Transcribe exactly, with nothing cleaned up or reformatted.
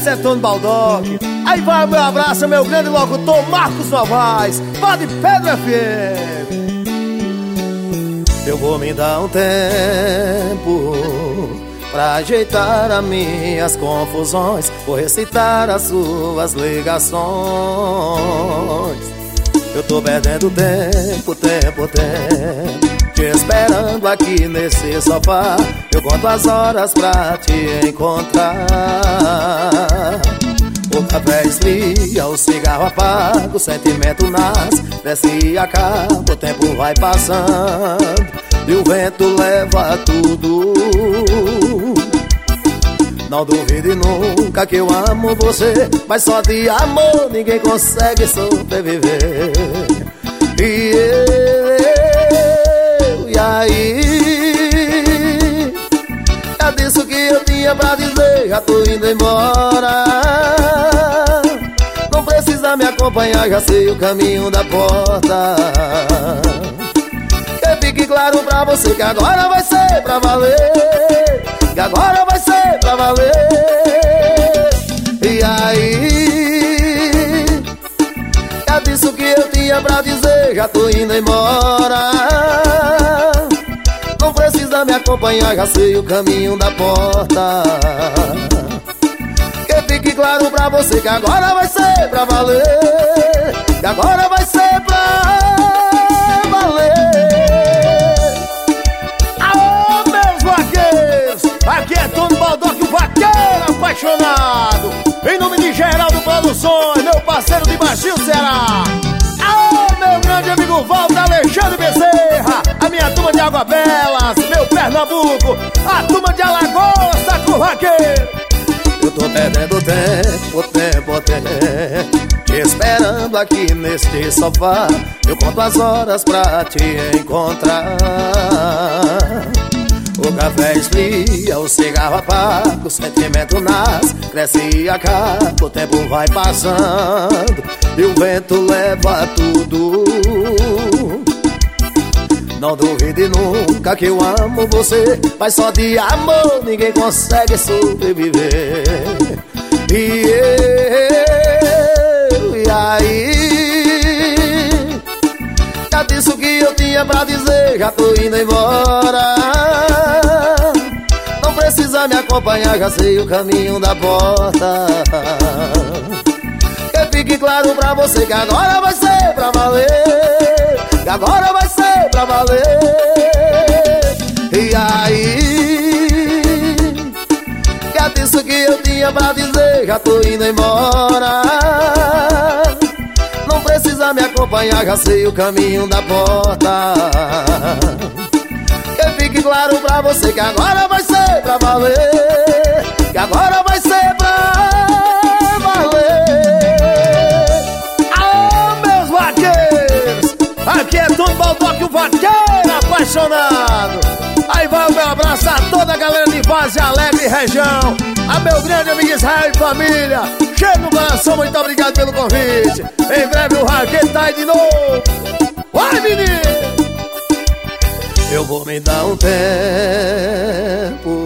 Esse é Tony Baldock. Aí vai o meu abraço, meu grande locutor Marcos Novaes, lá de Pedro F M. Eu vou me dar um tempo pra ajeitar as minhas confusões. Vou recitar as suas ligações. Eu tô perdendo tempo, tempo, tempo, te esperando aqui nesse sofá. Eu conto as horas pra te encontrar. O café esfria, o cigarro apaga, o sentimento nasce, desce e acaba. O tempo vai passando e o vento leva tudo. Não duvide nunca que eu amo você, mas só de amor ninguém consegue sobreviver. E eu, e aí? É disso que eu tinha pra dizer, já tô indo embora. Não precisa me acompanhar, já sei o caminho da porta. Que fique claro pra você que agora vai ser pra valer. Que agora vai ser pra valer. E aí? É disso que eu tinha pra dizer, já tô indo embora. Não precisa me acompanhar, já sei o caminho da porta. Que fique claro pra você que agora vai ser pra valer. Que agora vai ser pra valer. Aô, meus vaqueiros! Aqui é Tony Baldock, o vaqueiro apaixonado. Em nome de Geraldo Produções, meu parceiro de Baixio, Ceará. Aô, meu grande amigo Walter Alexandre Bezerra. A minha turma de Água Belas, meu Pernambuco. A turma de Alagoas, tá com o vaqueiro. Eu tô perdendo tempo, tempo, tempo, te esperando aqui neste sofá. Eu conto as horas pra te encontrar. O café esfria, o cigarro apaga, o sentimento nasce, cresce e acaba. O tempo vai passando e o vento leva tudo. Não duvide nunca que eu amo você, mas só de amor ninguém consegue sobreviver. E eu, e aí? Já disse o que eu tinha pra dizer, já tô indo embora. Não precisa me acompanhar, já sei o caminho da porta. Que fique claro pra você que agora vai ser pra valer. Que agora vai ser pra valer. E aí? Já disse o que eu tinha pra dizer, já tô indo embora. Não precisa me acompanhar, já sei o caminho da porta. Que fique claro pra você que agora vai ser pra valer. Que agora vai ser pra valer. Aô, meus vaqueiros! Aqui é Tony Baldock, o vaqueiro apaixonado. Aí vai o meu abraço a toda a galera de Vaze Alegre e região. A meu grande amigo Israel e família. Cheio no coração, muito obrigado pelo convite. Em breve o Raquel tá aí de novo. Vai, menino! Eu vou me dar um tempo